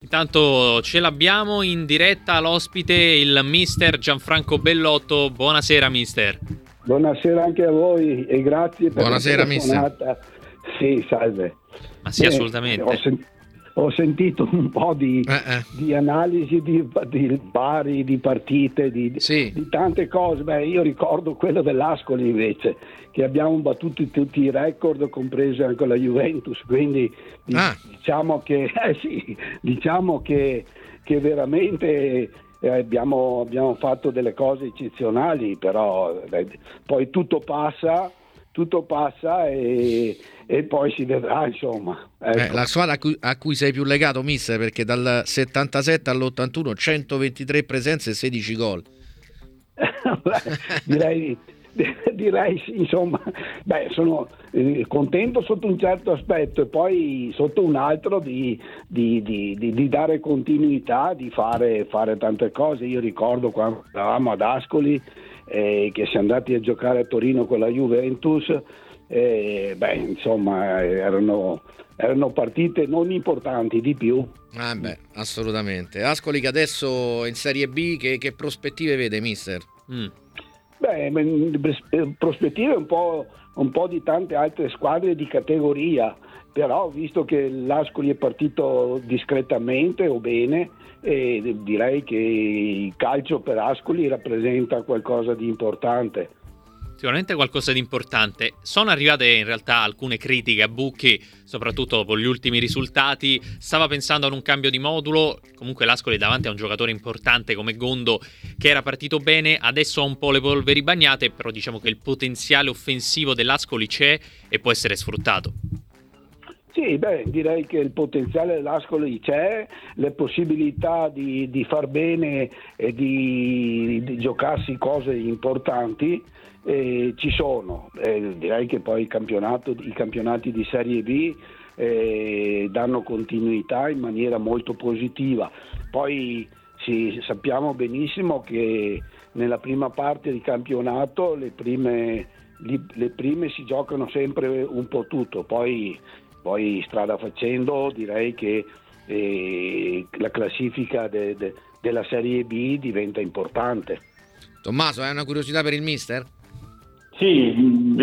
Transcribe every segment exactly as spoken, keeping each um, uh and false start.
Intanto ce l'abbiamo in diretta l'ospite, il mister Gianfranco Bellotto. Buonasera mister. Buonasera anche a voi e grazie per Buonasera, la telefonata. Sì, salve. Ma sì, Beh, assolutamente. Ho, sen- ho sentito un po' di, Eh, eh. di analisi di, di pari, di partite, di, Sì. di tante cose. Beh, io ricordo quello dell'Ascoli invece, che abbiamo battuto tutti i record, compresa anche la Juventus, quindi di- Ah. diciamo che eh sì, diciamo che, che veramente eh, abbiamo, abbiamo fatto delle cose eccezionali, però eh, poi tutto passa, tutto passa e, e poi si vedrà, insomma. Ecco. Eh, la squadra a cui, a cui sei più legato, mister, perché dal settantasette all'ottantuno centoventitré presenze e sedici gol. direi, direi sì, insomma, beh, sono eh, contento sotto un certo aspetto e poi sotto un altro di, di, di, di, di dare continuità, di fare, fare tante cose. Io ricordo quando eravamo ad Ascoli eh, che siamo andati a giocare a Torino con la Juventus, eh, beh, insomma, erano, erano partite non importanti di più. Ah beh, assolutamente. Ascoli che adesso è in Serie B, che, che prospettive vede, mister? Mm. Beh, prospettive un po', un po' di tante altre squadre di categoria, però visto che l'Ascoli è partito discretamente o bene, e direi che il calcio per Ascoli rappresenta qualcosa di importante. Sicuramente qualcosa di importante. Sono arrivate in realtà alcune critiche a Bucchi, soprattutto dopo gli ultimi risultati. Stava pensando ad un cambio di modulo. Comunque l'Ascoli davanti a un giocatore importante come Gondo, che era partito bene, adesso ha un po' le polveri bagnate, però diciamo che il potenziale offensivo dell'Ascoli c'è e può essere sfruttato. Sì, beh, direi che il potenziale dell'Ascoli c'è, le possibilità di, di far bene e di, di giocarsi cose importanti eh, ci sono. Eh, direi che poi il campionato, i campionati di Serie B eh, danno continuità in maniera molto positiva. Poi sì, sappiamo benissimo che nella prima parte di campionato le prime, le prime si giocano sempre un po' tutto, poi Poi strada facendo direi che eh, la classifica de, de, della Serie B diventa importante. Tommaso, hai una curiosità per il mister? Sì,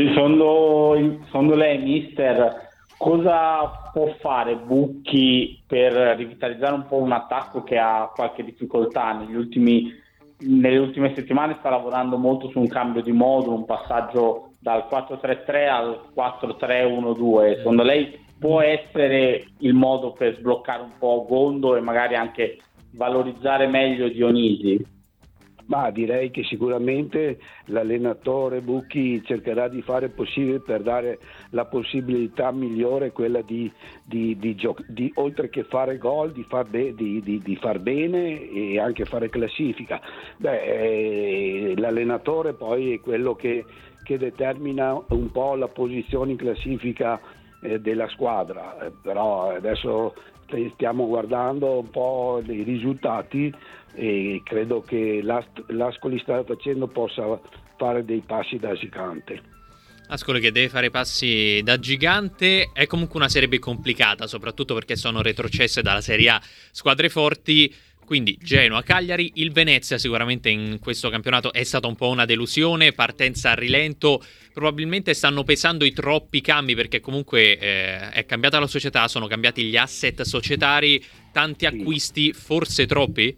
secondo, secondo lei, mister, cosa può fare Bucchi per rivitalizzare un po' un attacco che ha qualche difficoltà? Negli ultimi, nelle ultime settimane sta lavorando molto su un cambio di modulo, un passaggio dal quattro tre tre al quattro tre uno due. Secondo lei può essere il modo per sbloccare un po' Gondo e magari anche valorizzare meglio Dionisi? Ma direi che sicuramente l'allenatore Bucchi cercherà di fare il possibile per dare la possibilità migliore, quella di, di, di, gio- di oltre che fare gol, di far, be- di, di, di far bene e anche fare classifica. Beh, eh, l'allenatore poi è quello che, che determina un po' la posizione in classifica eh, della squadra, eh, però adesso stiamo guardando un po' i risultati e credo che l'Ast- l'Ascoli sta facendo possa fare dei passi da gigante. Ascoli che deve fare passi da gigante. È comunque una Serie B complicata, soprattutto perché sono retrocesse dalla Serie A squadre forti, quindi Genoa, Cagliari. Il Venezia sicuramente in questo campionato è stata un po' una delusione, partenza a rilento, probabilmente stanno pesando i troppi cambi perché comunque eh, è cambiata la società, sono cambiati gli asset societari, tanti acquisti, forse troppi?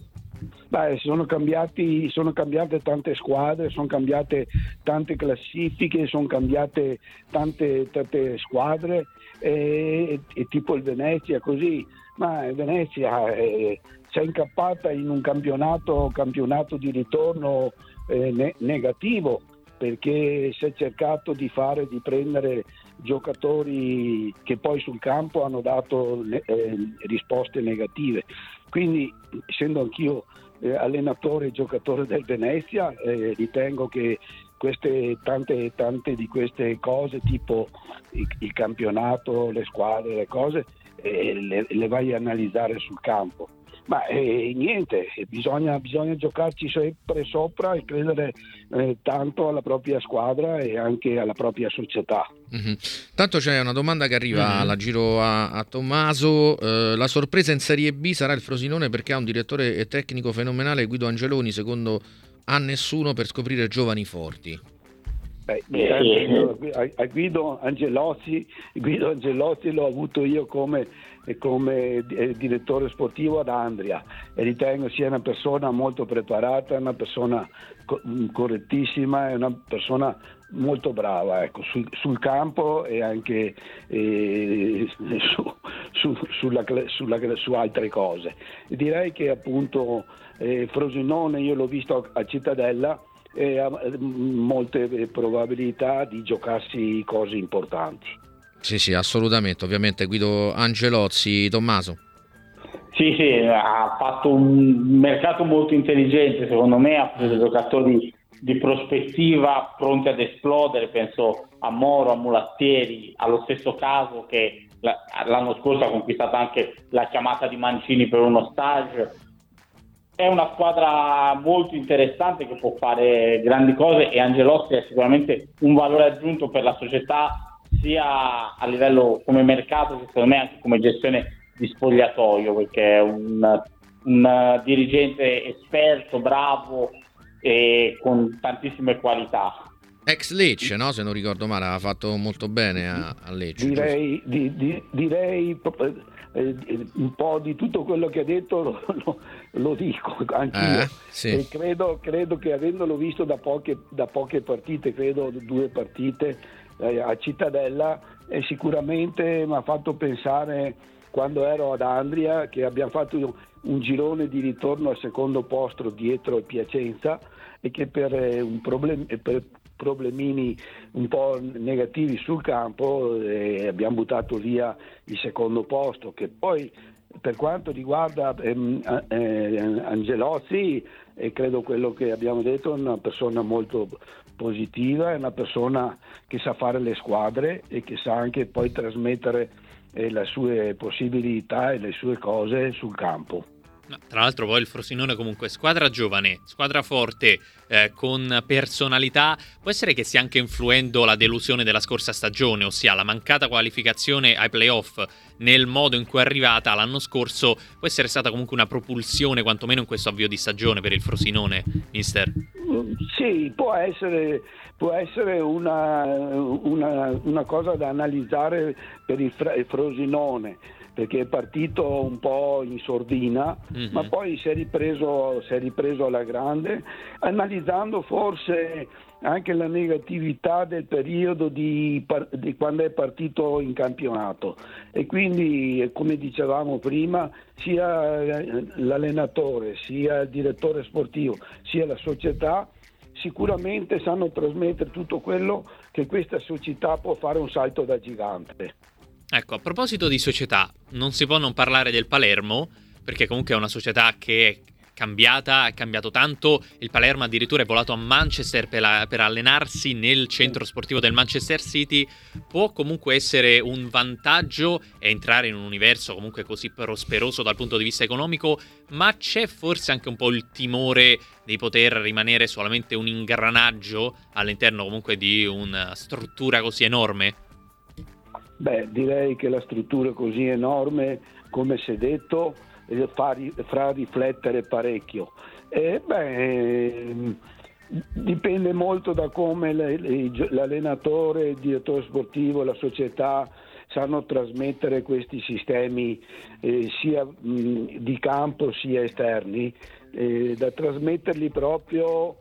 Beh, sono cambiati, sono cambiate tante squadre, sono cambiate tante classifiche, sono cambiate tante, tante squadre, e, e tipo il Venezia così, ma il Venezia eh, si è incappata in un campionato, campionato di ritorno eh, ne- negativo, perché si è cercato di fare, di prendere giocatori che poi sul campo hanno dato eh, risposte negative. Quindi, essendo anch'io eh, allenatore e giocatore del Venezia, eh, ritengo che queste tante tante di queste cose, tipo il, il campionato, le squadre, le cose, eh, le, le vai a analizzare sul campo. Ma eh, niente, bisogna, bisogna giocarci sempre sopra e credere eh, tanto alla propria squadra e anche alla propria società. Mm-hmm. Tanto c'è una domanda che arriva, Mm-hmm. la giro a, a Tommaso. Eh, la sorpresa in Serie B sarà il Frosinone perché ha un direttore tecnico fenomenale, Guido Angeloni, secondo a nessuno per scoprire giovani forti. Beh, a, a Guido Angelozzi, Guido Angelozzi l'ho avuto io come, come direttore sportivo ad Andria e ritengo sia una persona molto preparata, una persona co- correttissima e una persona molto brava, ecco, sul, sul campo e anche eh, su, su, sulla, sulla, su altre cose. Direi che appunto eh, Frosinone io l'ho visto a Cittadella e ha molte probabilità di giocarsi cose importanti. Sì, sì, assolutamente. Ovviamente Guido Angelozzi. Tommaso. Sì, sì, ha fatto un mercato molto intelligente, secondo me, ha preso giocatori di prospettiva pronti ad esplodere, penso a Moro, a Mulattieri, allo stesso caso che l'anno scorso ha conquistato anche la chiamata di Mancini per uno stage. È una squadra molto interessante che può fare grandi cose e Angelozzi è sicuramente un valore aggiunto per la società sia a livello come mercato che secondo me anche come gestione di spogliatoio, perché è un, un dirigente esperto, bravo e con tantissime qualità. Ex Lecce, no? Se non ricordo male, ha fatto molto bene a, a Lecce. Direi, di, di, direi eh, un po' di tutto quello che ha detto lo, lo, lo dico anch'io. Eh, sì. E credo, credo che avendolo visto da poche, da poche partite, credo due partite eh, a Cittadella, eh, sicuramente mi ha fatto pensare quando ero ad Andria che abbiamo fatto un, un girone di ritorno al secondo posto dietro il Piacenza e che per eh, un problem- per problemini un po' negativi sul campo eh, abbiamo buttato via il secondo posto, che poi per quanto riguarda ehm, eh, Angelozzi eh, credo quello che abbiamo detto è una persona molto positiva, è una persona che sa fare le squadre e che sa anche poi trasmettere eh, le sue possibilità e le sue cose sul campo. No, tra l'altro poi il Frosinone comunque squadra giovane, squadra forte, eh, con personalità. Può essere che stia anche influendo la delusione della scorsa stagione, ossia la mancata qualificazione ai playoff nel modo in cui è arrivata l'anno scorso. Può essere stata comunque una propulsione quantomeno in questo avvio di stagione per il Frosinone, mister? Sì, può essere, può essere una, una, una cosa da analizzare per il, il Frosinone, perché è partito un po' in sordina, mm-hmm. ma poi si è ripreso, si è ripreso alla grande, analizzando forse anche la negatività del periodo di, di quando è partito in campionato. E quindi, come dicevamo prima, sia l'allenatore, sia il direttore sportivo, sia la società sicuramente sanno trasmettere tutto quello che questa società può fare un salto da gigante. Ecco, a proposito di società, non si può non parlare del Palermo, perché comunque è una società che è cambiata, è cambiato tanto. Il Palermo addirittura è volato a Manchester per, la, per allenarsi nel centro sportivo del Manchester City. Può comunque essere un vantaggio entrare in un universo comunque così prosperoso dal punto di vista economico, ma c'è forse anche un po' il timore di poter rimanere solamente un ingranaggio all'interno comunque di una struttura così enorme? Beh, direi che la struttura così enorme, come si è detto, eh, fa, fa riflettere parecchio. Eh, beh, dipende molto da come le, le, l'allenatore, il direttore sportivo, la società sanno trasmettere questi sistemi eh, sia mh, di campo sia esterni, eh, da trasmetterli proprio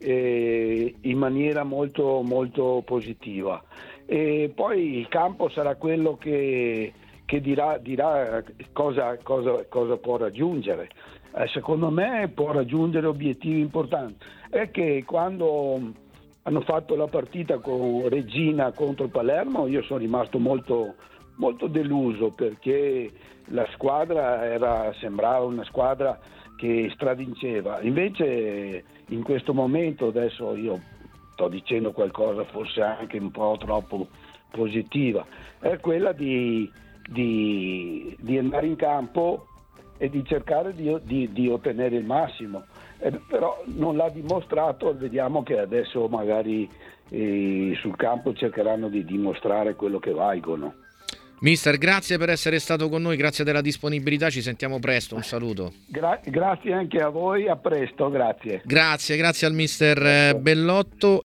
eh, in maniera molto, molto positiva. E poi il campo sarà quello che, che dirà, dirà cosa, cosa, cosa può raggiungere. Eh, secondo me può raggiungere obiettivi importanti. È che quando hanno fatto la partita con Regina contro Palermo io sono rimasto molto, molto deluso, perché la squadra era, sembrava una squadra che stravinceva. Invece in questo momento, adesso io sto dicendo qualcosa forse anche un po' troppo positiva, è quella di, di, di andare in campo e di cercare di, di, di ottenere il massimo. Eh, però non l'ha dimostrato, vediamo che adesso magari eh, sul campo cercheranno di dimostrare quello che valgono. Mister, grazie per essere stato con noi, grazie della disponibilità, ci sentiamo presto, un saluto. Gra- grazie anche a voi, a presto, grazie. Grazie, grazie al mister Bellotto.